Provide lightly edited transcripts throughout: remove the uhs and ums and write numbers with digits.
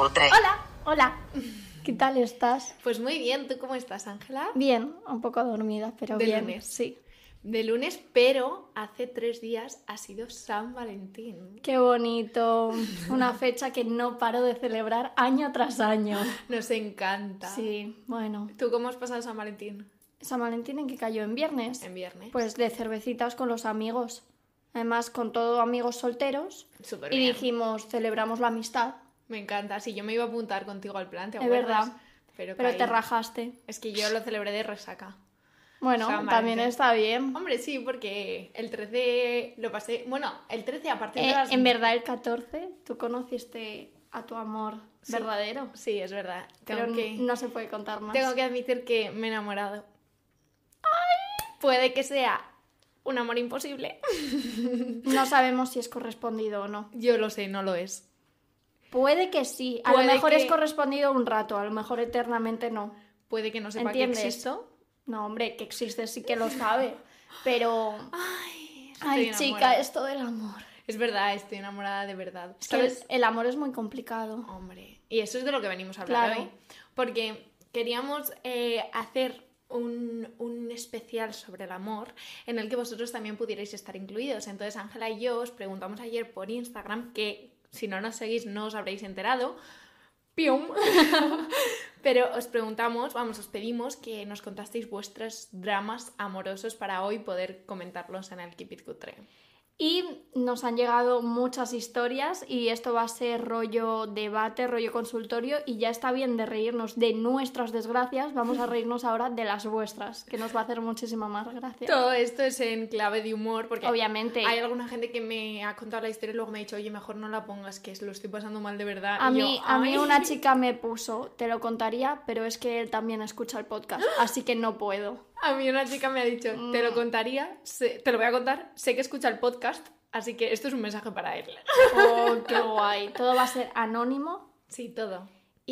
cutre. Hola, hola. ¿Qué tal estás? Pues muy bien, ¿tú cómo estás, Ángela? Bien, un poco dormida, pero De bien. lunes. Sí. De lunes, pero hace 3 días ha sido San Valentín. Qué bonito. Una fecha que no paro de celebrar año tras año. Nos encanta. Sí, bueno. ¿Tú cómo has pasado San Valentín? ¿San Valentín en qué cayó? ¿En viernes? En viernes. Pues de cervecitas con los amigos. Además, con todo amigos solteros. Súper Y bien. dijimos, celebramos la amistad. Me encanta. Sí, yo me iba a apuntar contigo al plan, ¿te Es acuerdas? verdad. Pero Pero caí. te rajaste. Es que yo lo celebré de resaca. Bueno, San también Valentín. está bien. Hombre, sí, porque el 13 lo pasé... Bueno, el 13 a partir de las... En verdad, el 14, tú conociste a tu amor Sí. verdadero. Sí, es verdad. Pero Tengo que... no se puede contar más. Tengo que admitir que me he enamorado. Puede que sea un amor imposible. No sabemos si es correspondido o no. Yo lo sé, no lo es. Puede que sí. A Puede lo mejor que- es correspondido un rato, a lo mejor eternamente no. Puede que no sepa ¿Entiendes? que existo. No, hombre, que existe sí que lo sabe. Pero... Ay, Ay, estoy chica, enamorada. esto del amor. Es verdad, estoy enamorada de verdad. Es que el amor es muy complicado. Hombre, y eso es de lo que venimos a hablar Claro. hoy. Porque queríamos hacer un especial sobre el amor en el que vosotros también pudierais estar incluidos. Entonces, Ángela y yo os preguntamos ayer por Instagram, que si no nos seguís no os habréis enterado. ¡Pium! Pero os preguntamos, os pedimos que nos contasteis vuestros dramas amorosos para hoy poder comentarlos en el Keep It Cutre. Y nos han llegado muchas historias y esto va a ser rollo debate, rollo consultorio y ya está bien de reírnos de nuestras desgracias, vamos a reírnos ahora de las vuestras, que nos va a hacer muchísima más gracia. Todo esto es en clave de humor, porque Obviamente. hay alguna gente que me ha contado la historia y luego me ha dicho, oye, mejor no la pongas, que lo estoy pasando mal de verdad. A Y mí, yo, a mí "Ay". una chica me puso, te lo contaría, pero es que él también escucha el podcast, así que no puedo. A mí una chica me ha dicho, te lo contaría, te lo voy a contar, sé que escucha el podcast, así que esto es un mensaje para él. Oh, qué guay. Todo va a ser anónimo Sí, todo.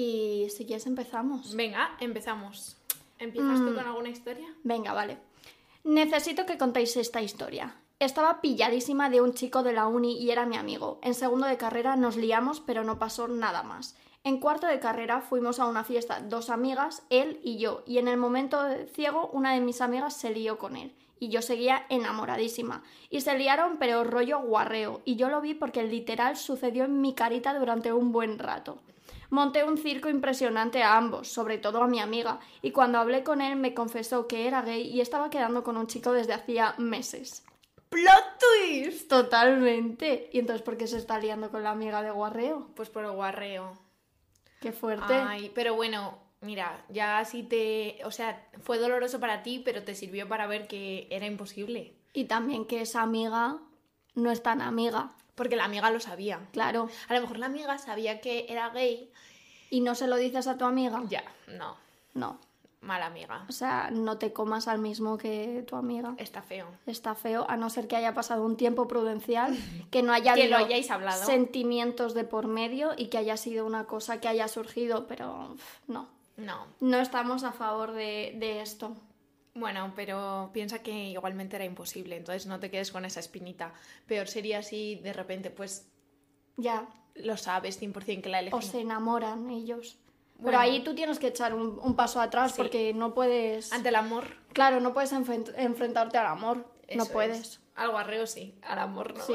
y si quieres empezamos. Venga, empezamos. ¿Empiezas tú con alguna historia? Venga, vale. Necesito que contéis esta historia. Estaba pilladísima de un chico de la uni y era mi amigo. En segundo de carrera nos liamos, pero no pasó nada más. En cuarto de carrera fuimos a una fiesta 2 amigas, él y yo, y en el momento ciego una de mis amigas se lió con él. Y yo seguía enamoradísima. Y se liaron, pero rollo guarreo. Y yo lo vi porque literal sucedió en mi carita durante un buen rato. Monté un circo impresionante a ambos, sobre todo a mi amiga, y cuando hablé con él me confesó que era gay y estaba quedando con un chico desde hacía meses. ¡Plot twist! Totalmente. ¿Y entonces por qué se está liando con la amiga de guarreo? Pues por el guarreo. Qué fuerte. Ay, pero bueno, mira, ya sí o sea, fue doloroso para ti, pero te sirvió para ver que era imposible. Y también que esa amiga no es tan amiga, Porque la amiga lo sabía. claro. A lo mejor la amiga sabía que era gay. ¿Y no se lo dices a tu amiga? Ya, no. No. Mala amiga. O sea, no te comas al mismo que tu amiga. Está feo. Está feo, a no ser que haya pasado un tiempo prudencial, que no haya Que lo habido hayáis hablado. sentimientos de por medio y que haya sido una cosa que haya surgido, pero no. No. No estamos a favor de esto. Bueno, pero piensa que igualmente era imposible, entonces no te quedes con esa espinita. Peor sería si de repente, pues, Ya, lo sabes 100% que la o elegimos. se enamoran ellos. Bueno. Pero ahí tú tienes que echar un paso atrás Sí. porque no puedes... Ante el amor, Claro, no puedes enfrentarte al amor. No eso puedes. es. Al guarreo sí, al amor no. Sí.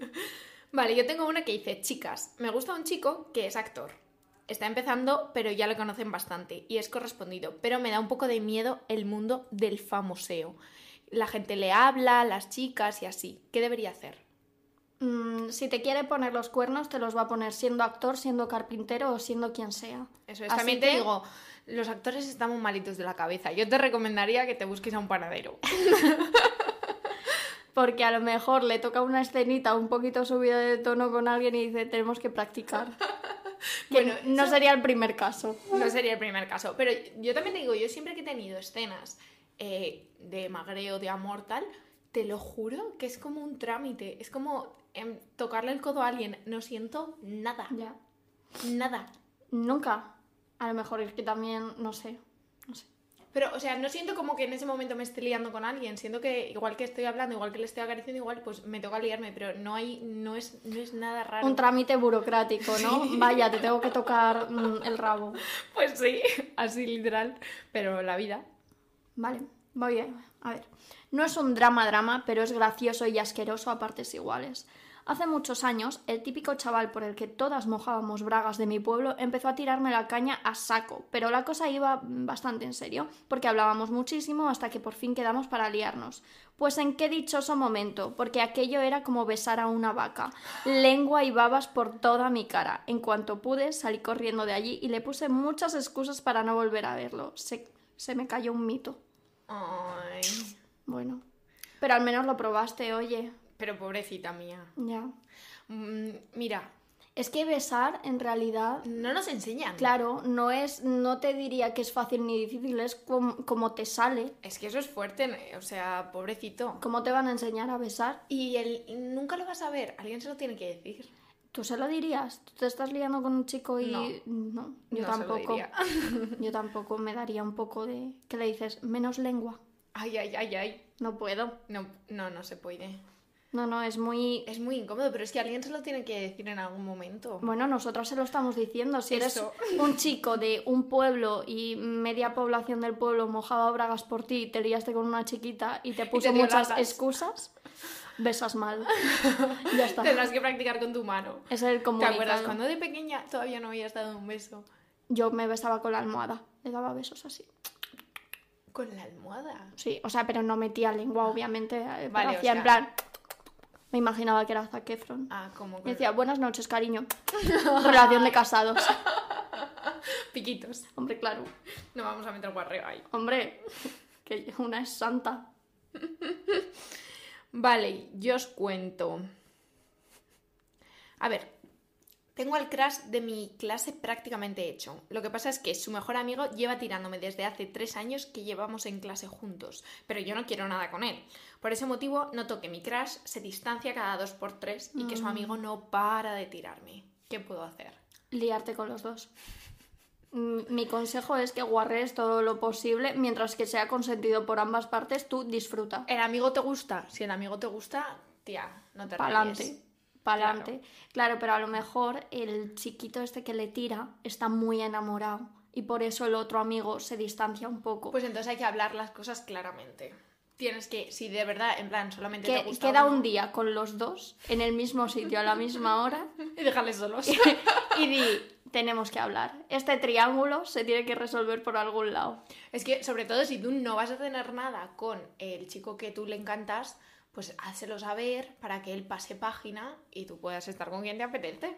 Vale, yo tengo una que dice, chicas, me gusta un chico que es actor. Está empezando, pero ya lo conocen bastante y es correspondido, pero me da un poco de miedo el mundo del famoseo. La gente le habla, las chicas y así. ¿Qué debería hacer? Si te quiere poner los cuernos, te los va a poner siendo actor, siendo carpintero o siendo quien sea. Eso es. Así También que- te digo, los actores estamos malitos de la cabeza. Yo te recomendaría que te busques a un panadero. Porque a lo mejor le toca una escenita un poquito subida de tono con alguien y dice, tenemos que practicar. Que Bueno, no eso- sería el primer caso. No sería el primer caso. Pero yo también te digo, yo siempre que he tenido escenas de magreo, de amor, tal, te lo juro que es como un trámite. Es como tocarle el codo a alguien. No siento nada. Ya. Nada. Nunca. A lo mejor es que también, no sé. Pero, o sea, no siento como que en ese momento me esté liando con alguien. Siento que igual que estoy hablando, igual que le estoy acariciando, igual pues me toca liarme, pero no es nada raro. Un trámite burocrático, ¿no? Sí. Vaya, te tengo que tocar el rabo. Pues sí, así literal. Pero la vida. Vale, voy a ver. No es un drama, pero es gracioso y asqueroso a partes iguales. Hace muchos años, el típico chaval por el que todas mojábamos bragas de mi pueblo empezó a tirarme la caña a saco, pero la cosa iba bastante en serio, porque hablábamos muchísimo hasta que por fin quedamos para liarnos. Pues en qué dichoso momento, porque aquello era como besar a una vaca. Lengua y babas por toda mi cara. En cuanto pude, salí corriendo de allí y le puse muchas excusas para no volver a verlo. Se me cayó un mito. Ay. Bueno, pero al menos lo probaste, oye. Pero pobrecita mía. Ya. Mira, Es que besar, en realidad, no nos enseñan. claro, no te diría que es fácil ni difícil, es como te sale. Es que eso es fuerte, o sea, pobrecito. ¿Cómo te van a enseñar a besar? Y él nunca lo vas a ver, alguien se lo tiene que decir. ¿Tú se lo dirías? ¿Tú te estás liando con un chico y...? No. Yo No se lo tampoco. diría. Yo tampoco me daría un poco de... ¿Qué le dices? Menos lengua. Ay. No puedo. No se puede. No, es muy... Es muy incómodo, pero es que alguien se lo tiene que decir en algún momento. Bueno, nosotras se lo estamos diciendo. Si eres Eso. un chico de un pueblo y media población del pueblo mojaba bragas por ti, te liaste con una chiquita y te puso te dio muchas largas. excusas, besas mal. Ya está. Tendrás que practicar con tu mano. Es el ¿Te comunicado. acuerdas cuando de pequeña todavía no habías dado un beso? Yo me besaba con la almohada. Le daba besos así. Con la almohada. Sí, o sea, pero no metía lengua, obviamente. Pero Vale, o hacía en sea- plan... Me imaginaba que era Zac Efron. Ah, como Y con decía, buenas noches, cariño. Relación de casados. piquitos. Hombre, claro. No vamos a meter guarreo ahí. Hombre, que una es santa. Vale, yo os cuento. A ver, tengo al crush de mi clase prácticamente hecho. Lo que pasa es que su mejor amigo lleva tirándome desde hace 3 años que llevamos en clase juntos, pero yo no quiero nada con él. Por ese motivo noto que mi crush se distancia cada 2x3 y que su amigo no para de tirarme. ¿Qué puedo hacer? Liarte con los dos. Mi consejo es que guarres todo lo posible, mientras que sea consentido por ambas partes, tú disfruta. ¿El amigo te gusta? Si el amigo te gusta, tía, no te Pa'lante. rayes. Pa'lante. Claro, pero a lo mejor el chiquito este que le tira está muy enamorado y por eso el otro amigo se distancia un poco. Pues entonces hay que hablar las cosas claramente. Tienes que, si de verdad, en plan, solamente te gusta Queda uno, un día con los dos en el mismo sitio a la misma hora y déjales solos. y di, tenemos que hablar. Este triángulo se tiene que resolver por algún lado. Es que, sobre todo, si tú no vas a tener nada con el chico que tú le encantas, pues házelo saber para que él pase página y tú puedas estar con quien te apetece.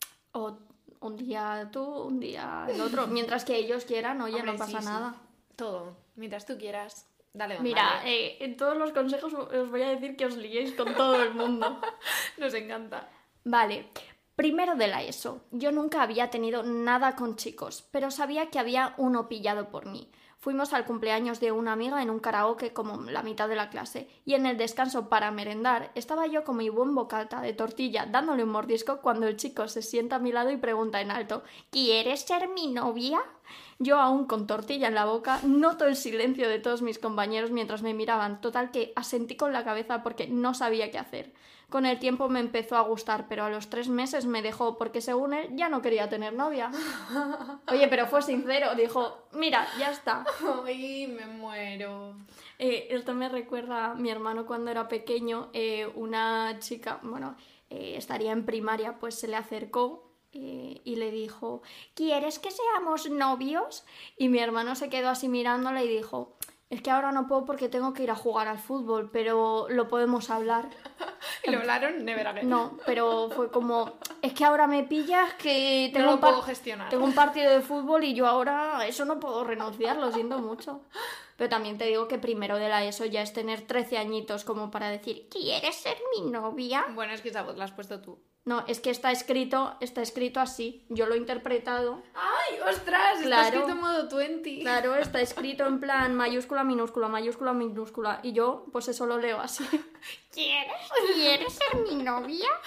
O un día tú, un día el otro. Mientras que ellos quieran, oye, Hombre, no pasa sí, sí. nada. Todo. Mientras tú quieras, dale don Mira, dale. en todos los consejos os voy a decir que os liéis con todo el mundo. Nos encanta. Vale, primero de la ESO. Yo nunca había tenido nada con chicos, pero sabía que había uno pillado por mí. Fuimos al cumpleaños de una amiga en un karaoke como la mitad de la clase y en el descanso para merendar estaba yo con mi buen bocata de tortilla dándole un mordisco cuando el chico se sienta a mi lado y pregunta en alto ¿quieres ser mi novia? Yo aún con tortilla en la boca noto el silencio de todos mis compañeros mientras me miraban, total que asentí con la cabeza porque no sabía qué hacer. Con el tiempo me empezó a gustar, pero a los 3 meses me dejó porque según él ya no quería tener novia. Oye, pero fue sincero, dijo, mira, ya está. Ay, me muero. Esto me recuerda a mi hermano cuando era pequeño, una chica, estaría en primaria, pues se le acercó y le dijo, ¿quieres que seamos novios? Y mi hermano se quedó así mirándola y dijo, es que ahora no puedo porque tengo que ir a jugar al fútbol, pero lo podemos hablar. ¿Y lo hablaron? Never again. No, pero fue como, es que ahora me pillas que No lo puedo gestionar. tengo un partido de fútbol y yo ahora eso no puedo renunciar, lo siento mucho. Pero también te digo que primero de la ESO ya es tener 13 añitos como para decir, ¿quieres ser mi novia? Bueno, es que esa voz la has puesto tú. No, es que está escrito así, yo lo he interpretado. ¡Ay, ostras! Claro. Está escrito en modo 20. Claro, está escrito en plan mayúscula, minúscula, mayúscula, minúscula. Y yo, pues eso lo leo así. ¿Quieres? ¿Quieres ser mi novia?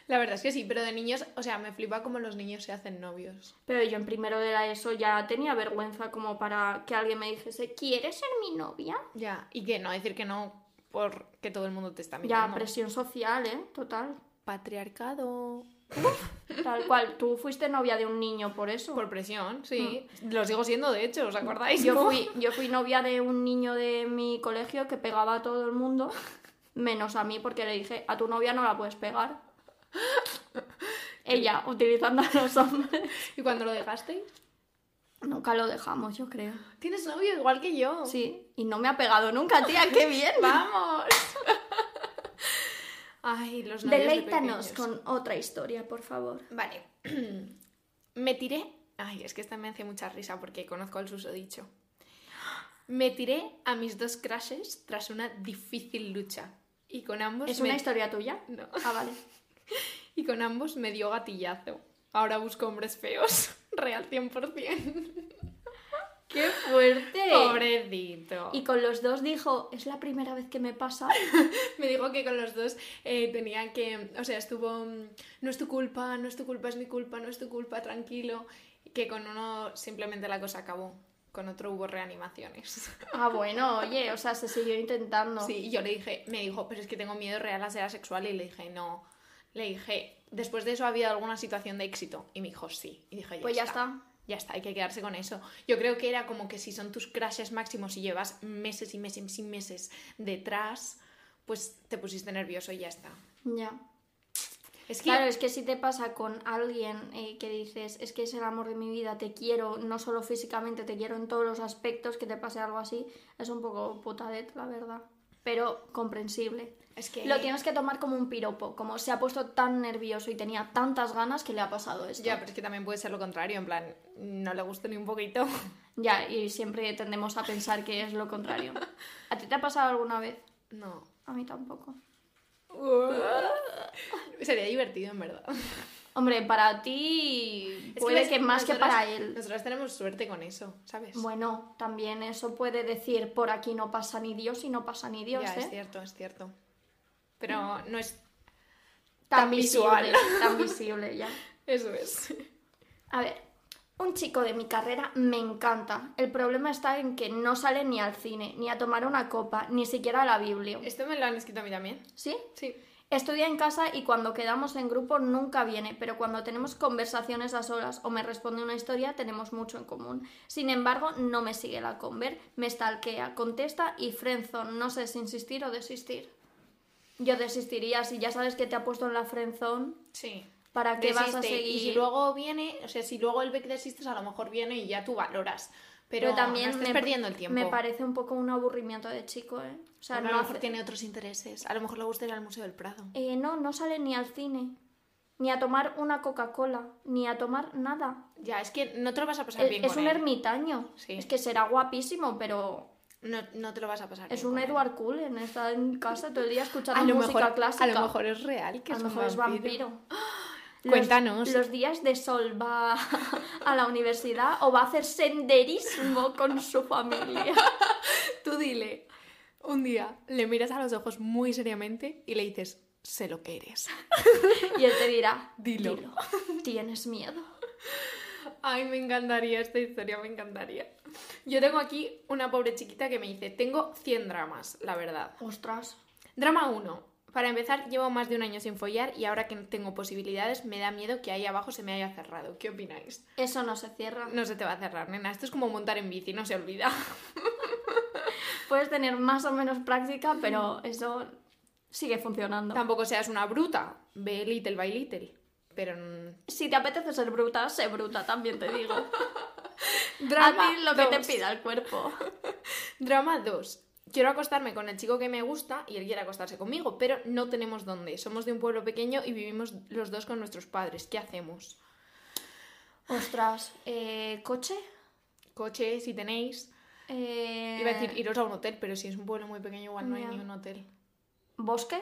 La verdad es que sí, pero de niños, o sea, me flipa cómo los niños se hacen novios. Pero yo en primero de la ESO ya tenía vergüenza como para que alguien me dijese, ¿quieres ser mi novia? Ya, y que no, decir que no porque todo el mundo te está Ya, mirando. presión social, Total. Patriarcado. Tal cual. Tú fuiste novia de un niño por eso. Por presión, sí. Lo sigo siendo, de hecho, ¿os acordáis? Yo fui novia de un niño de mi colegio que pegaba a todo el mundo, menos a mí, porque le dije, a tu novia no la puedes pegar. Ella, utilizando a los hombres. ¿Y cuando lo dejasteis? Nunca lo dejamos, yo creo. ¿Tienes novio igual que yo? Sí, y no me ha pegado nunca, tía, qué bien. ¡Vamos! Ay, los novios Deleítanos de pequeños. con otra historia, por favor. Vale. Me tiré... Ay, es que esta me hace mucha risa porque conozco el susodicho. Me tiré a mis 2 crushes tras una difícil lucha. Y con ambos... ¿Es una historia tuya? No. Ah, vale. Y con ambos me dio gatillazo. Ahora busco hombres feos. Real 100%. ¡Qué fuerte! Pobrecito. Y con los dos dijo, es la primera vez que me pasa. Me dijo que con los dos tenía que... O sea, estuvo... No es tu culpa, no es tu culpa, es mi culpa, no es tu culpa, tranquilo. Y que con uno simplemente la cosa acabó. Con otro hubo reanimaciones. Ah, bueno, oye, o sea, se siguió intentando. Sí, y yo le dije... Me dijo, pero es que tengo miedo real a ser asexual. Y le dije, no. Le dije, después de eso ha habido alguna situación de éxito. Y me dijo, sí. Y dije, Pues ya está. Ya está, hay que quedarse con eso. Yo creo que era como que si son tus crushes máximos y llevas meses y meses y meses detrás, pues te pusiste nervioso y ya está. Ya. Es que... Claro, es que si te pasa con alguien que dices, es que es el amor de mi vida, te quiero, no solo físicamente, te quiero en todos los aspectos, que te pase algo así, es un poco putadet, la verdad. Pero comprensible. Es que... Lo tienes que tomar como un piropo, como se ha puesto tan nervioso y tenía tantas ganas que le ha pasado esto. Ya, pero es que también puede ser lo contrario, en plan, no le gusta ni un poquito. Ya, y siempre tendemos a pensar que es lo contrario. ¿A ti te ha pasado alguna vez? No. A mí tampoco. Sería divertido, en verdad. Hombre, para ti Es puede ves, que más que nosotras- para él. Nosotras tenemos suerte con eso, ¿sabes? Bueno, también eso puede decir, por aquí no pasa ni Dios y no pasa ni Dios, ya, es ¿eh? cierto, es cierto. Pero no es... Tan tan visual. visual. Tan visible, ya. Eso es. A ver, un chico de mi carrera me encanta. El problema está en que no sale ni al cine, ni a tomar una copa, ni siquiera a la Biblia. Esto me lo han escrito a mí también. ¿Sí? Sí. Estudia en casa y cuando quedamos en grupo nunca viene, pero cuando tenemos conversaciones a solas o me responde una historia tenemos mucho en común. Sin embargo, no me sigue la conver, me stalkea, contesta y friendzone, no sé si insistir o desistir. Yo desistiría, si ya sabes que te ha puesto en la friendzone, Sí. ¿para qué vas a Desiste. seguir? Y si luego viene, o sea, si luego él ve que desistes, a lo mejor viene y ya tú valoras. Pero también no estés perdiendo el tiempo. me parece un poco un aburrimiento de chico, ¿eh? O sea, A no lo mejor hace- tiene otros intereses. A lo mejor le gusta ir al Museo del Prado. no sale ni al cine, ni a tomar una Coca-Cola, ni a tomar nada. Ya, es que no te lo vas a pasar bien Es con un él. ermitaño. Sí. Es que será guapísimo, pero No te lo vas a pasar es bien un con él. Edward Cullen. Está en casa todo el día escuchando A lo música mejor, clásica. a lo mejor es real que A lo es un mejor es vampiro. vampiro. Cuéntanos. Los días de sol va a la universidad o va a hacer senderismo con su familia. Tú dile, un día le miras a los ojos muy seriamente y le dices, sé lo que eres. Y él te dirá, Dilo. ¿tienes miedo? Ay, me encantaría esta historia, me encantaría. Yo tengo aquí una pobre chiquita que me dice, tengo 100 dramas, la verdad. Ostras. Drama 1. Para empezar, llevo más de un año sin follar y ahora que tengo posibilidades me da miedo que ahí abajo se me haya cerrado. ¿Qué opináis? Eso no se cierra. No se te va a cerrar, nena. Esto es como montar en bici, no se olvida. Puedes tener más o menos práctica, pero eso sigue funcionando. Tampoco seas una bruta. Ve Little by Little. Pero... Si te apetece ser bruta, sé bruta, también te digo. Drama A ti lo que te 2. pida el cuerpo. Drama 2. Quiero acostarme con el chico que me gusta y él quiere acostarse conmigo, pero no tenemos dónde. Somos de un pueblo pequeño y vivimos los dos con nuestros padres. ¿Qué hacemos? Ostras, ¿coche? Coche, si tenéis. Iba a decir iros a un hotel, pero si es un pueblo muy pequeño igual no hay Ya. ni un hotel. ¿Bosque?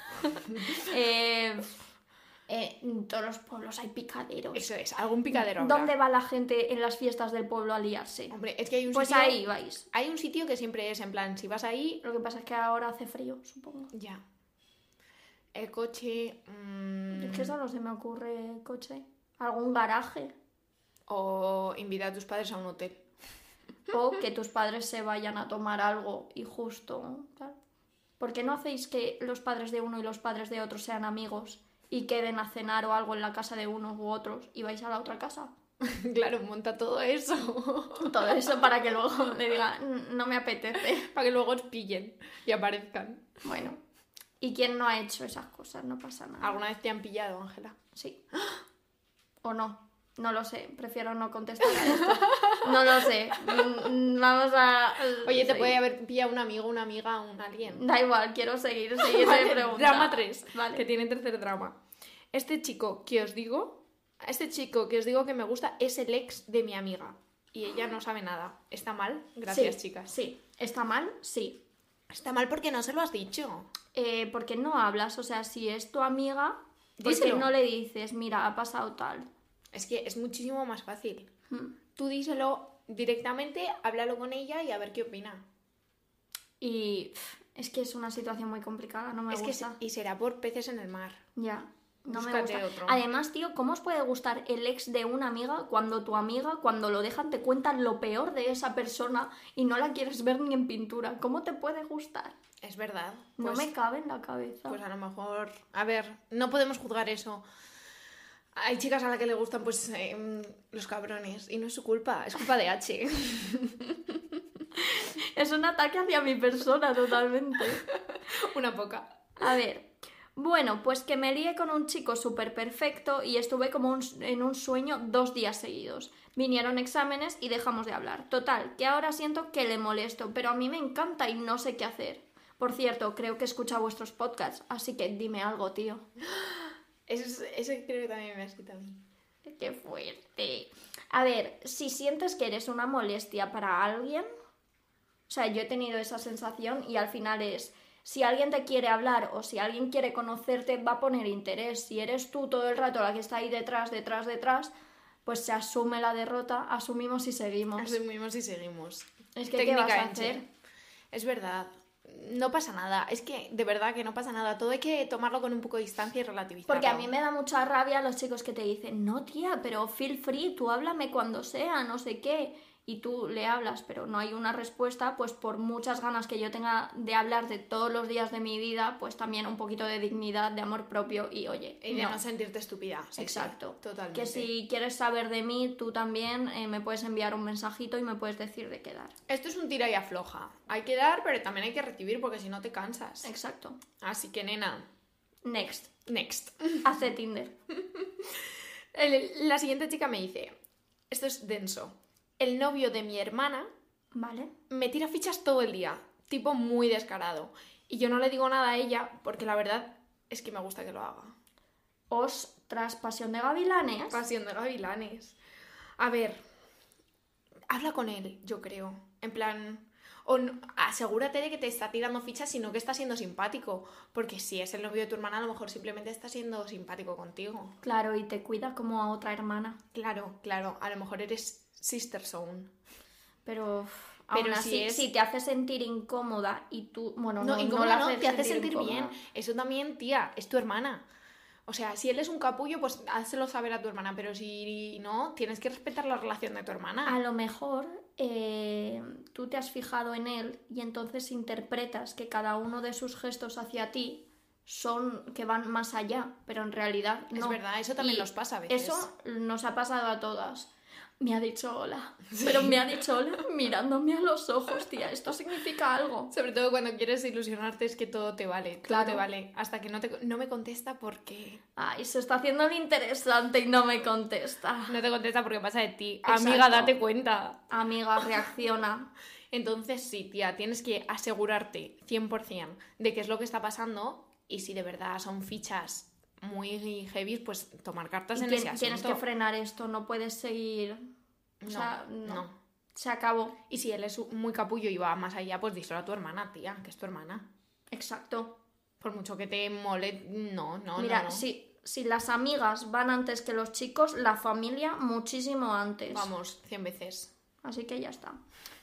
En todos los pueblos hay picaderos. Eso es, algún picadero habrá. ¿Dónde va la gente en las fiestas del pueblo a liarse? Hombre, es que hay un Pues sitio... ahí vais. Hay un sitio que siempre es en plan, si vas ahí, Lo que pasa es que ahora hace frío, supongo. ya. El coche... Es que solo se me ocurre coche. ¿Algún garaje? O invitar a tus padres a un hotel. O que tus padres se vayan a tomar algo y justo... Claro. ¿Por qué no hacéis que los padres de uno y los padres de otro sean amigos y queden a cenar o algo en la casa de unos u otros y vais a la otra casa? Claro, monta todo eso. Todo eso para que luego le digan, no me apetece. Para que luego os pillen y aparezcan. Bueno, ¿y quién no ha hecho esas cosas? No pasa nada. ¿Alguna vez te han pillado, Ángela? Sí. ¿O no? No lo sé. Prefiero no contestar a esto. No lo sé. Vamos a... Oye, te sí. puede haber pillado un amigo, una amiga, un alguien. Da igual, quiero seguir Vale, preguntando. drama 3, Vale. que tiene tercer drama. Este chico que os digo que me gusta es el ex de mi amiga. Y ella no sabe nada. ¿Está mal? Gracias, Sí, chicas. Sí. ¿Está mal? Sí. Está mal porque no se lo has dicho. ¿Por qué no hablas? O sea, si es tu amiga, ¿por qué Díselo. no le dices, mira, ha pasado tal? Es que es muchísimo más fácil. Hmm. Tú díselo directamente, háblalo con ella y a ver qué opina. Y es que es una situación muy complicada, no me Es que gusta. y será por peces en el mar. Ya, no me Búscate gusta. otro. Además, tío, ¿cómo os puede gustar el ex de una amiga cuando tu amiga, cuando lo dejan, te cuentan lo peor de esa persona y no la quieres ver ni en pintura? ¿Cómo te puede gustar? Es verdad. No Pues, me cabe en la cabeza. pues a lo mejor... A ver, no podemos juzgar eso. Hay chicas a las que le gustan pues los cabrones y no es su culpa, es culpa de H. Es un ataque hacia mi persona totalmente. Una poca. A ver, bueno, pues que me lié con un chico súper perfecto y estuve como en un sueño 2 días seguidos. Vinieron exámenes y dejamos de hablar. Total, que ahora siento que le molesto, pero a mí me encanta y no sé qué hacer. Por cierto, creo que escucha vuestros podcasts, así que dime algo, tío. Ese creo que también me ha escrito a mí. ¡Qué fuerte! A ver, si sientes que eres una molestia para alguien... O sea, yo he tenido esa sensación y al final es... Si alguien te quiere hablar o si alguien quiere conocerte, va a poner interés. Si eres tú todo el rato la que está ahí detrás, pues se asume la derrota, asumimos y seguimos. Asumimos y seguimos. Es que, ¿qué vas a hacer? Es verdad. No pasa nada. Es que, de verdad, que no pasa nada. Todo hay que tomarlo con un poco de distancia y relativizarlo. Porque a mí me da mucha rabia los chicos que te dicen, no tía, pero feel free, tú háblame cuando sea, no sé qué. Y tú le hablas, pero no hay una respuesta, pues por muchas ganas que yo tenga de hablar de todos los días de mi vida, pues también un poquito de dignidad, de amor propio y oye, Y de no sentirte estúpida. Sí, exacto. sí, totalmente. Que si quieres saber de mí, tú también me puedes enviar un mensajito y me puedes decir de qué dar. Esto es un tira y afloja. Hay que dar, pero también hay que recibir porque si no te cansas. Exacto. Así que, nena, Next. Hace Tinder. La siguiente chica me dice, esto es denso, el novio de mi hermana Vale. me tira fichas todo el día, tipo muy descarado. Y yo no le digo nada a ella porque la verdad es que me gusta que lo haga. Ostras, pasión de gavilanes. Pasión de gavilanes. A ver, habla con él, yo creo. En plan, asegúrate de que te está tirando fichas, sino que está siendo simpático. Porque si es el novio de tu hermana, a lo mejor simplemente está siendo simpático contigo. Claro, y te cuida como a otra hermana. Claro, a lo mejor eres sister zone. Pero Pero aún así, si te hace sentir incómoda y tú... Bueno, No, no incómoda la no, te hace sentir incómoda. bien. Eso también, tía, es tu hermana. O sea, si él es un capullo, pues házelo saber a tu hermana. Pero si no, tienes que respetar la relación de tu hermana. A lo mejor tú te has fijado en él y entonces interpretas que cada uno de sus gestos hacia ti son que van más allá, pero en realidad no. Es verdad, eso también Y nos pasa a veces. Eso nos ha pasado a todas. Me ha dicho hola, pero me ha dicho hola mirándome a los ojos, tía. Esto significa algo. Sobre todo cuando quieres ilusionarte es que todo te vale, todo Claro. te vale. Hasta que no me contesta porque... Ay, se está haciendo el interesante y no me contesta. No te contesta porque pasa de ti. Exacto. Amiga, date cuenta. Amiga, reacciona. Entonces sí, tía, tienes que asegurarte 100% de qué es lo que está pasando y si de verdad son fichas muy heavy, pues tomar cartas Y en ese asunto. tienes que frenar esto, no puedes seguir... O sea, no. Se acabó. Y si él es muy capullo y va más allá, pues díselo a tu hermana, tía, que es tu hermana. Exacto. Por mucho que te mole, no. Mira, no. si las amigas van antes que los chicos, la familia muchísimo antes. Vamos, 100 veces. Así que ya está.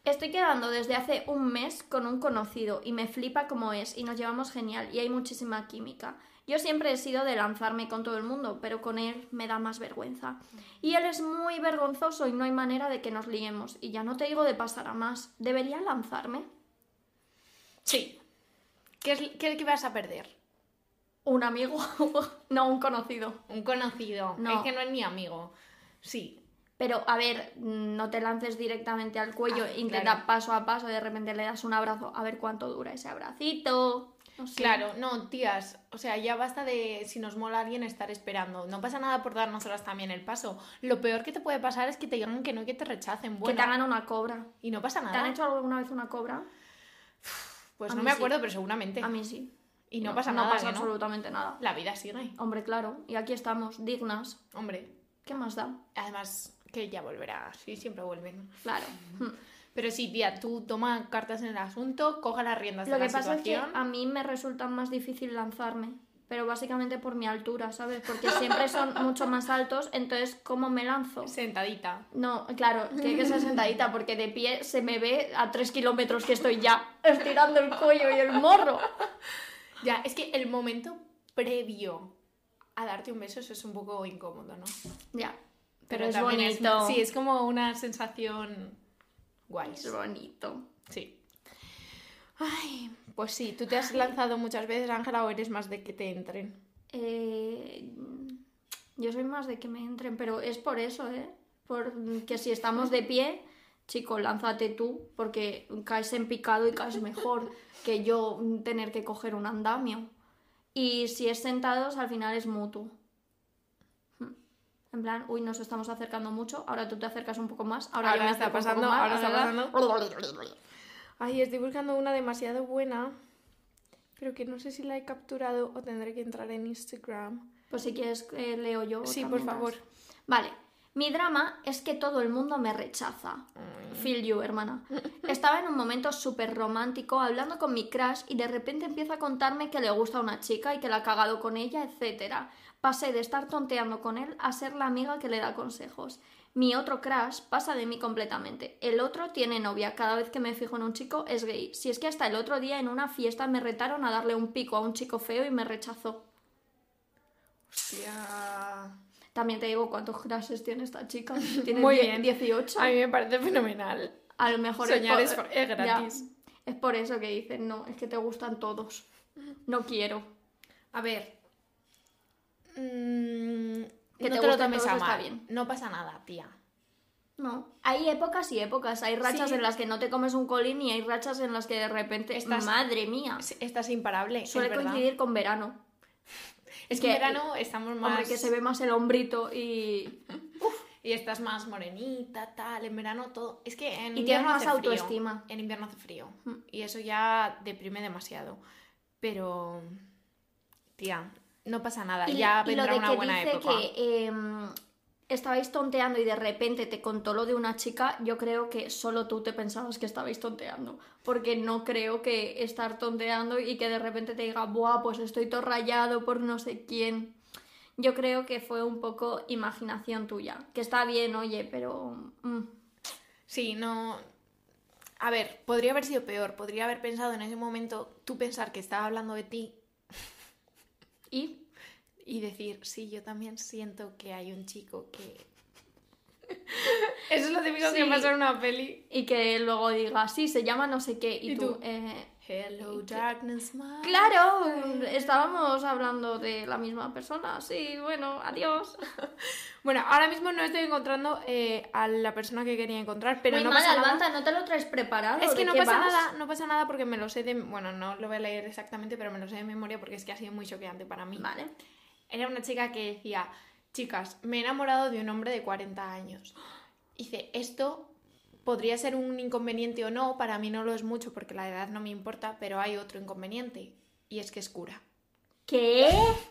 Estoy quedando desde hace un mes con un conocido y me flipa cómo es y nos llevamos genial y hay muchísima química. Yo siempre he sido de lanzarme con todo el mundo, pero con él me da más vergüenza. Y él es muy vergonzoso y no hay manera de que nos liemos. Y ya no te digo de pasar a más. ¿Debería lanzarme? Sí. ¿Qué vas a perder? ¿Un amigo? No, un conocido. Un conocido. No. Es que no es mi amigo. Sí. Pero, a ver, no te lances directamente al cuello, intenta claro. paso a paso, de repente le das un abrazo, a ver cuánto dura ese abracito. No sé. Claro, no, tías, o sea, ya basta de si nos mola alguien estar esperando. No pasa nada por darnos también el paso. Lo peor que te puede pasar es que te digan que no y que te rechacen. Bueno, Que te hagan una cobra. y no pasa ¿Te nada. han hecho alguna vez una cobra? Pues A no mí me sí. acuerdo, pero seguramente. A mí sí. Y no pasa nada, No pasa ¿que no? absolutamente nada. La vida sigue. Hombre, claro. Y aquí estamos, dignas. Hombre, ¿Qué más da? además que ya volverá. Sí, siempre vuelven. Claro. Pero sí, tía, tú toma cartas en el asunto, coja las riendas Lo de que la pasa es que situación. a mí me resulta más difícil lanzarme. Pero básicamente por mi altura, ¿sabes? Porque siempre son mucho más altos, entonces, ¿cómo me lanzo? Sentadita. No, claro, tiene que ser sentadita porque de pie se me ve a 3 kilómetros que estoy ya estirando el cuello y el morro. Ya, es que el momento previo a darte un beso, eso es un poco incómodo, ¿no? Ya, pero es también bonito. sí, es como una sensación guay. Es bonito. Sí. Ay, pues sí, ¿tú te has lanzado muchas veces, Ángela, o eres más de que te entren? Yo soy más de que me entren, pero es por eso, ¿eh? Porque si estamos de pie, chico, lánzate tú, porque caes en picado y caes mejor que yo tener que coger un andamio. Y si es sentados, al final es mutuo. En plan, uy, nos estamos acercando mucho, ahora tú te acercas un poco más, ahora yo me está acerco un pasando, poco más, ahora está pasando. Ay, estoy buscando una demasiado buena, pero que no sé si la he capturado o tendré que entrar en Instagram. Pues si quieres, leo yo. Sí, otra por mientras. favor. Vale. Mi drama es que todo el mundo me rechaza. Feel you, hermana. Estaba en un momento súper romántico hablando con mi crush y de repente empieza a contarme que le gusta a una chica y que la ha cagado con ella, etc. Pasé de estar tonteando con él a ser la amiga que le da consejos. Mi otro crush pasa de mí completamente. El otro tiene novia. Cada vez que me fijo en un chico es gay. Si es que hasta el otro día en una fiesta me retaron a darle un pico a un chico feo y me rechazó. Hostia. También te digo cuántos crushes tiene esta chica. Tiene Muy bien. 18. A mí me parece fenomenal. A lo mejor Soñar es gratis. Ya, es por eso que dicen, no, es que te gustan todos. No quiero. A ver. Que no te te lo gusten tomes todos a está mal. bien. No pasa nada, tía. No. Hay épocas y épocas. Hay rachas Sí. en las que no te comes un colín y hay rachas en las que de repente... Estás- ¡Madre mía! Estás imparable. Suele es verdad. coincidir con verano. Es que en verano estamos más... Hombre, que se ve más el hombrito y... Y estás más morenita, tal. En verano todo... Es que en Y invierno tienes más hace frío. autoestima. En invierno hace frío. Y eso ya deprime demasiado. Pero... Tía, no pasa nada. Ya y vendrá lo de una que buena dice época. que estabais tonteando y de repente te contó lo de una chica, yo creo que solo tú te pensabas que estabais tonteando. Porque no creo que estar tonteando y que de repente te diga, buah, pues estoy todo rayado por no sé quién. Yo creo que fue un poco imaginación tuya. Que está bien, oye, pero... Sí, no... A ver, podría haber sido peor. Podría haber pensado en ese momento, tú pensar que estaba hablando de ti ¿Y? y decir, sí, yo también siento que hay un chico que... Eso es lo típico Sí. que pasa en una peli. Y que luego diga, sí, se llama no sé qué. Y ¿Y tú, tú? Hello, darkness, my... claro, estábamos hablando de la misma persona. Sí, bueno, adiós. Bueno, ahora mismo no estoy encontrando a la persona que quería encontrar, pero Muy no mal, pasa nada. Albanta, ¿no te lo traes preparado? Es que ¿De no qué pasa vas? nada, no pasa nada porque me lo sé de... Bueno, no lo voy a leer exactamente, pero me lo sé de memoria porque es que ha sido muy choqueante para mí. Vale. Era una chica que decía, chicas, me he enamorado de un hombre de 40 años. Dice, esto podría ser un inconveniente o no, para mí no lo es mucho porque la edad no me importa, pero hay otro inconveniente y es que es cura. ¿Qué?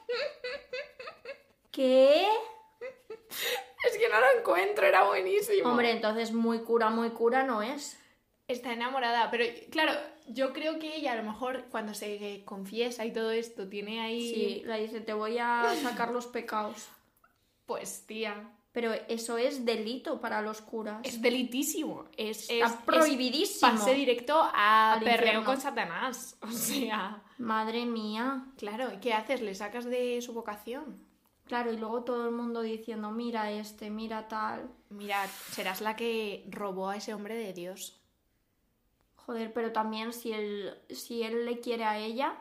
¿Qué? Es que no lo encuentro, era buenísimo. Hombre, entonces muy cura no es. Está enamorada, pero claro, yo creo que ella a lo mejor cuando se confiesa y todo esto tiene ahí... Sí, le dice, te voy a sacar los pecados. Pues tía, Pero eso es delito para los curas. Es delitísimo. Está prohibidísimo. Pase directo a Al perreo infierno. con Satanás. O sea, Madre mía. claro, ¿y qué haces? ¿Le sacas de su vocación? Claro, y luego todo el mundo diciendo, mira mira tal. Mira, serás la que robó a ese hombre de Dios. Joder, pero también si él le quiere a ella,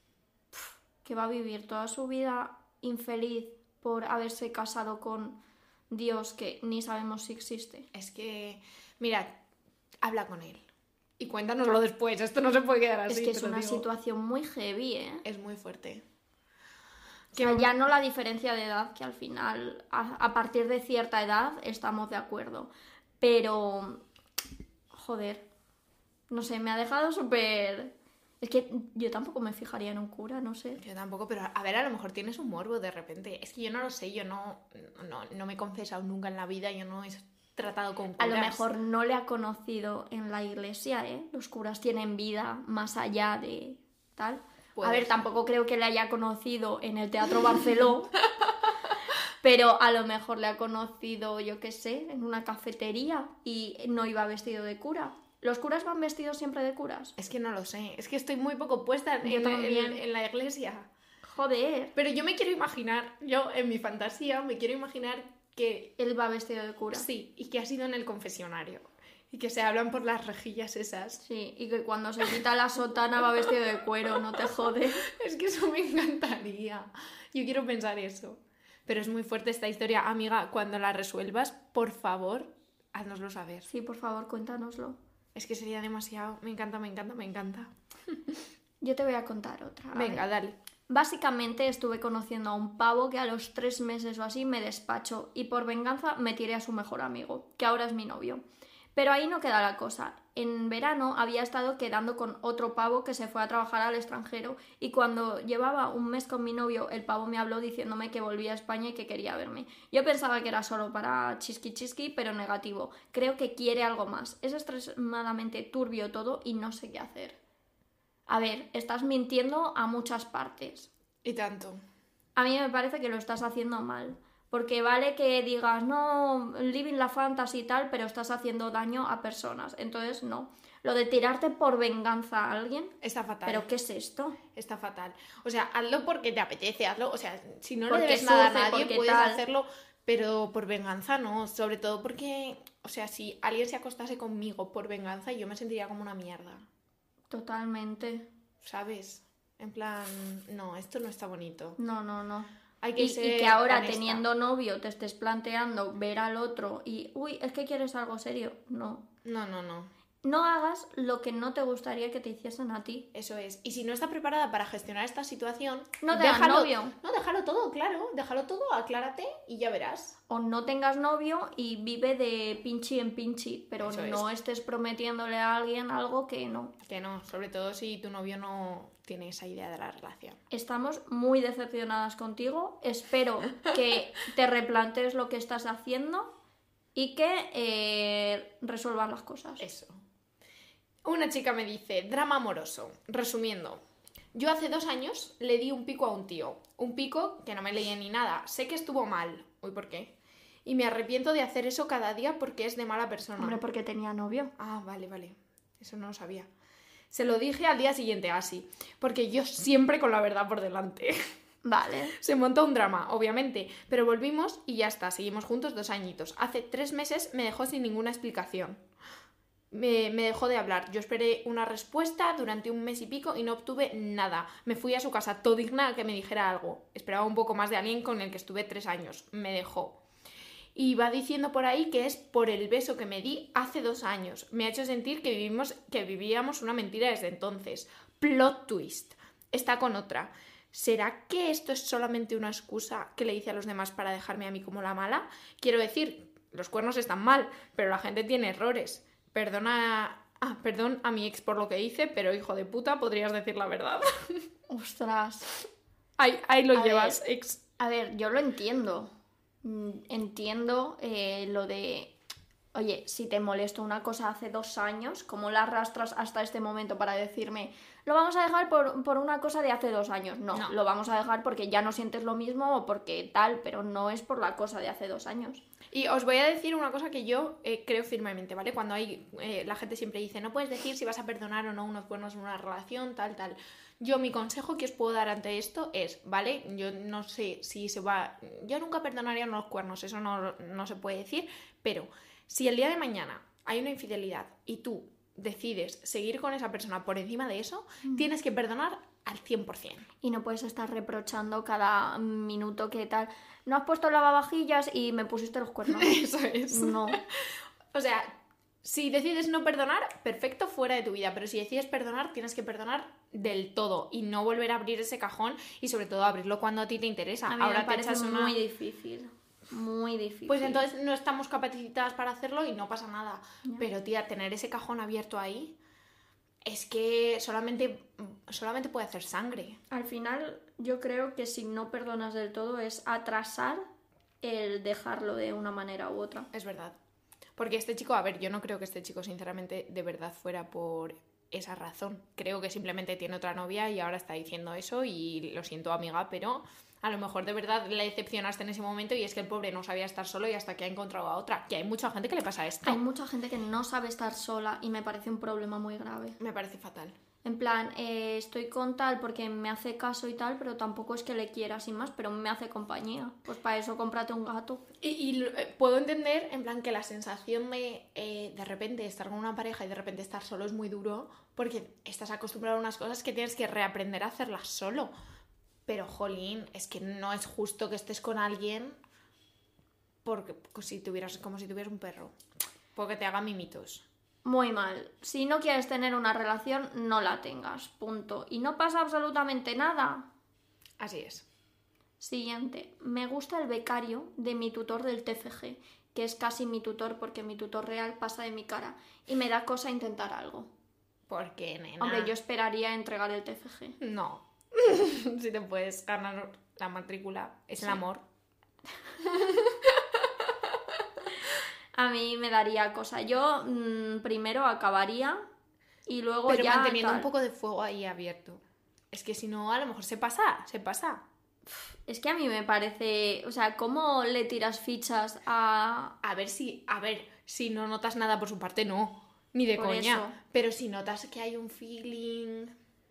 que va a vivir toda su vida infeliz por haberse casado con Dios que ni sabemos si existe. Es que, mira, habla con él. Y cuéntanoslo después. Esto no se puede quedar así. Es que es te lo una digo. situación muy heavy, ¿eh? Es muy fuerte. O sea, ya no la diferencia de edad, que al final, a partir de cierta edad, estamos de acuerdo. Pero, joder, no sé, me ha dejado súper... Es que yo tampoco me fijaría en un cura, no sé. Yo tampoco, pero a ver, a lo mejor tienes un morbo de repente. Es que yo no lo sé, yo no me he confesado nunca en la vida, yo no he tratado con A curas. lo mejor no le ha conocido en la iglesia, ¿eh? Los curas tienen vida más allá de tal. Puede A ver, ser. tampoco creo que le haya conocido en el Teatro Barceló, pero a lo mejor le ha conocido, yo qué sé, en una cafetería y no iba vestido de cura. ¿Los curas van vestidos siempre de curas? Es que no lo sé, es que estoy muy poco puesta Yo también. en la iglesia. Joder, Pero yo me quiero imaginar, yo en mi fantasía me quiero imaginar que él va vestido de cura. sí, y que ha sido en el confesionario. Y que se hablan por las rejillas esas. Sí, y que cuando se quita la sotana va vestido de cuero, no te jode. Es que eso me encantaría. Yo quiero pensar eso. Pero es muy fuerte esta historia. Amiga, cuando la resuelvas, por favor, háznoslo saber. Sí, por favor, cuéntanoslo. Es que sería demasiado. Me encanta, me encanta, me encanta. Yo te voy a contar otra. A Venga, ver. dale. Básicamente estuve conociendo a un pavo que a los 3 meses o así me despachó y por venganza me tiré a su mejor amigo, que ahora es mi novio. Pero ahí no queda la cosa. En verano había estado quedando con otro pavo que se fue a trabajar al extranjero y cuando llevaba un mes con mi novio el pavo me habló diciéndome que volvía a España y que quería verme. Yo pensaba que era solo para chisqui chisqui, pero negativo. Creo que quiere algo más. Es extremadamente turbio todo y no sé qué hacer. A ver, estás mintiendo a muchas partes. Y tanto. A mí me parece que lo estás haciendo mal. Porque vale que digas, no, living la fantasy y tal, pero estás haciendo daño a personas. Entonces, no. Lo de tirarte por venganza a alguien, Está fatal. ¿pero qué es esto? Está fatal. O sea, hazlo porque te apetece, hazlo. O sea, si no le Porque debes nada a surge, nadie, porque puedes tal. hacerlo, pero por venganza no. Sobre todo porque, o sea, si alguien se acostase conmigo por venganza, yo me sentiría como una mierda. Totalmente. ¿Sabes? En plan, no, esto no está bonito. No, no, no. Hay que Y ser que ahora honesta. teniendo novio te estés planteando ver al otro y, uy, es que quieres algo serio. No. No, no, no. No hagas lo que no te gustaría que te hiciesen a ti. Eso es. Y si no está preparada para gestionar esta situación, No te hagas novio. No, déjalo todo, claro. Déjalo todo, aclárate y ya verás. O no tengas novio y vive de pinchi en pinchi, pero Eso no estés prometiéndole a alguien algo que no. Que no, sobre todo si tu novio no tiene esa idea de la relación. Estamos muy decepcionadas contigo. Espero que te replantees lo que estás haciendo y que resuelvas las cosas. Eso. Una chica me dice, drama amoroso. Resumiendo, yo hace 2 años le di un pico a un tío. Un pico que no me leía ni nada. Sé que estuvo mal. Uy, ¿por qué? Y me arrepiento de hacer eso cada día porque es de mala persona. Hombre, porque tenía novio. Ah, vale, vale. Eso no lo sabía. Se lo dije al día siguiente, así. Porque yo siempre con la verdad por delante. Vale. Se montó un drama, obviamente. Pero volvimos y ya está. Seguimos juntos 2 añitos. Hace 3 meses me dejó sin ninguna explicación. Me dejó de hablar. Yo esperé una respuesta durante 1 mes y pico y no obtuve nada. Me fui a su casa todo digna a que me dijera algo. Esperaba un poco más de alguien con el que estuve 3 años. Me dejó. Y va diciendo por ahí que es por el beso que me di hace 2 años. Me ha hecho sentir que vivíamos una mentira desde entonces. Plot twist. Está con otra. ¿Será que esto es solamente una excusa que le hice a los demás para dejarme a mí como la mala? Quiero decir, los cuernos están mal, pero la gente tiene errores. Perdón a mi ex por lo que hice, pero hijo de puta, podrías decir la verdad. Ostras. Ahí lo A llevas, ver. ex. A ver, yo lo entiendo. Entiendo lo de Oye, si te molestó una cosa hace 2 años, ¿cómo la arrastras hasta este momento para decirme, lo vamos a dejar por una cosa de hace 2 años? No, lo vamos a dejar porque ya no sientes lo mismo o porque tal, pero no es por la cosa de hace 2 años. Y os voy a decir una cosa que yo creo firmemente, ¿vale? Cuando la gente siempre dice, no puedes decir si vas a perdonar o no unos cuernos en una relación, tal. Yo, mi consejo que os puedo dar ante esto es, ¿vale? Yo no sé si se va... Yo nunca perdonaría unos cuernos, eso no se puede decir, pero si el día de mañana hay una infidelidad y tú decides seguir con esa persona por encima de eso, tienes que perdonar al 100%. Y no puedes estar reprochando cada minuto que tal, no has puesto lavavajillas y me pusiste los cuernos. Eso es. No. O sea, si decides no perdonar, perfecto, fuera de tu vida, pero si decides perdonar, tienes que perdonar del todo y no volver a abrir ese cajón y sobre todo abrirlo cuando a ti te interesa. A mí Ahora me parece echas muy difícil. Muy difícil. Pues entonces no estamos capacitadas para hacerlo y no pasa nada. Ya. Pero, tía, tener ese cajón abierto ahí es que solamente puede hacer sangre. Al final, yo creo que si no perdonas del todo es atrasar el dejarlo de una manera u otra. Es verdad. Porque este chico, a ver, yo no creo que este chico sinceramente de verdad fuera por esa razón. Creo que simplemente tiene otra novia y ahora está diciendo eso y lo siento, amiga, pero a lo mejor de verdad le decepcionaste en ese momento y es que el pobre no sabía estar solo y hasta que ha encontrado a otra. Que hay mucha gente que le pasa esto. Hay mucha gente que no sabe estar sola y me parece un problema muy grave. Me parece fatal. En plan, estoy con tal porque me hace caso y tal, pero tampoco es que le quiera sin más, pero me hace compañía. Pues para eso cómprate un gato. Y puedo entender, en plan, que la sensación de repente estar con una pareja y de repente estar solo es muy duro porque estás acostumbrado a unas cosas que tienes que reaprender a hacerlas solo. Pero, jolín, es que no es justo que estés con alguien porque, como si tuvieras un perro. Porque te haga mimitos. Muy mal. Si no quieres tener una relación, no la tengas. Punto. Y no pasa absolutamente nada. Así es. Siguiente. Me gusta el becario de mi tutor del TFG, que es casi mi tutor porque mi tutor real pasa de mi cara. Y me da cosa intentar algo. ¿Por qué, nena? Hombre, yo esperaría entregar el TFG. No. Si te puedes ganar la matrícula. Es el amor. A mí me daría cosa. Yo primero acabaría y luego pero ya manteniendo tal. un poco de fuego ahí abierto. Es que si no, a lo mejor se pasa. Es que a mí me parece... O sea, ¿cómo le tiras fichas a...? A ver, si no notas nada por su parte, no. Ni de Por coña. eso. Pero si notas que hay un feeling...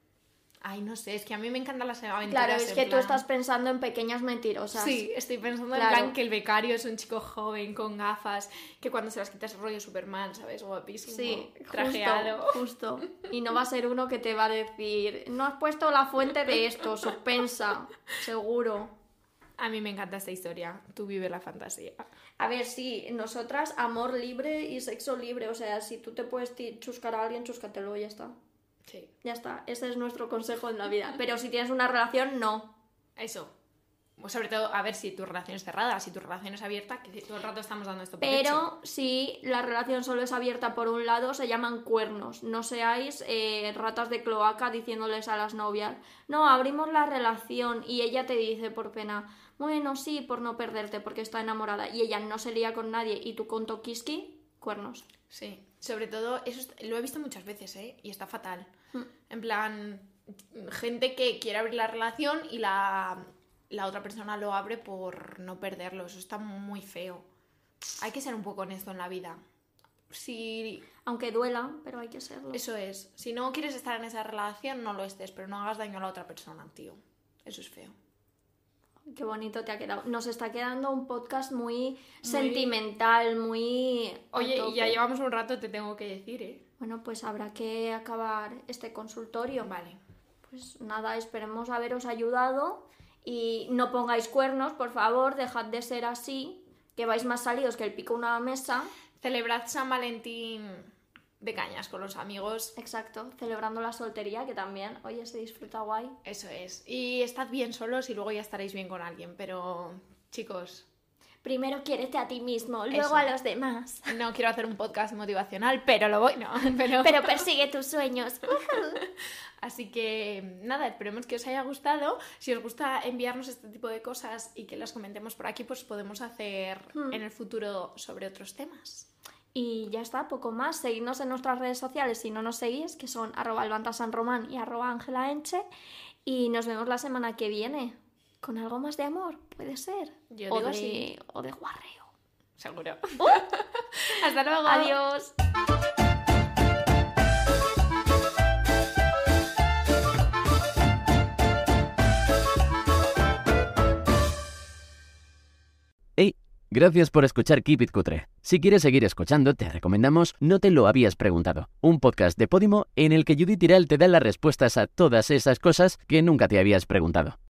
Ay, no sé, es que a mí me encantan las aventuras. Claro, es en que tú plan- estás pensando en pequeñas mentirosas. Sí, estoy pensando Claro. en plan que el becario es un chico joven con gafas, que cuando se las quitas es rollo Superman, ¿sabes? Guapísimo. Sí, trajeado. justo. Y no va a ser uno que te va a decir, no has puesto la fuente de esto, suspensa, seguro. A mí me encanta esta historia. Tú vive la fantasía. A ver, sí, nosotras amor libre y sexo libre, o sea, si tú te puedes chuscar a alguien, chúscatelo y ya está. Sí. Ya está, ese es nuestro consejo en la vida. Pero si tienes una relación, no. Eso. Sobre todo, a ver si tu relación es cerrada, si tu relación es abierta, que todo el rato estamos dando esto por hecho. Pero si la relación solo es abierta por un lado, se llaman cuernos. No seáis ratas de cloaca diciéndoles a las novias, no, abrimos la relación y ella te dice por pena, bueno, sí, por no perderte, porque está enamorada y ella no se lía con nadie y tú con Tokiski, cuernos. Sí, sobre todo, lo he visto muchas veces, ¿eh? Y está fatal. En plan, gente que quiere abrir la relación y la otra persona lo abre por no perderlo. Eso está muy feo. Hay que ser un poco honesto en la vida. Si... Aunque duela, pero hay que serlo. Eso es. Si no quieres estar en esa relación, no lo estés, pero no hagas daño a la otra persona, tío. Eso es feo. Qué bonito te ha quedado. Nos está quedando un podcast muy sentimental, muy... a Oye, tope. y ya llevamos un rato, te tengo que decir, ¿eh? Bueno, pues habrá que acabar este consultorio. Vale. Pues nada, esperemos haberos ayudado y no pongáis cuernos, por favor, dejad de ser así, que vais más salidos que el pico de una mesa. Celebrad San Valentín de cañas con los amigos. Exacto, celebrando la soltería, que también, oye, se disfruta guay. Eso es. Y estad bien solos y luego ya estaréis bien con alguien. Pero, chicos, Primero quiérete a ti mismo, luego Eso. a los demás. no quiero hacer un podcast motivacional, pero lo voy, no. Pero persigue tus sueños. Así que, nada, esperemos que os haya gustado. Si os gusta enviarnos este tipo de cosas y que las comentemos por aquí, pues podemos hacer en el futuro sobre otros temas. Y ya está, poco más. Seguidnos en nuestras redes sociales si no nos seguís, que son @albantasanromán y @angelaenche. Y nos vemos la semana que viene con algo más de amor, puede ser. Yo digo sí. O de guarreo. Seguro. Hasta luego. Adiós. Hey, gracias por escuchar Keep It Cutre. Si quieres seguir escuchando, te recomendamos No te lo habías preguntado, un podcast de Podimo en el que Judith Tiral te da las respuestas a todas esas cosas que nunca te habías preguntado.